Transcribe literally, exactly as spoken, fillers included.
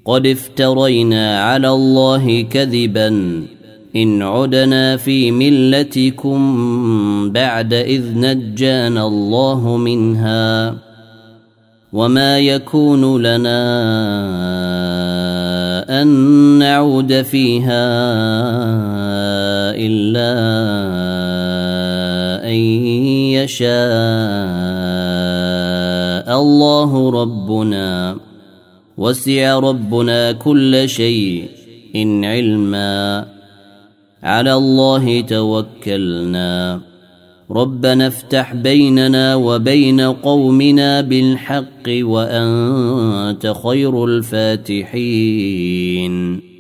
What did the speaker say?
قد افترينا على الله كذبا إن عدنا في ملتكم بعد إذ نجانا الله منها وما يكون لنا أن نعود فيها إلا أن يشاء الله ربنا وسع ربنا كل شيء إن علما على الله توكلنا ربنا افتح بيننا وبين قومنا بالحق وأنت خير الفاتحين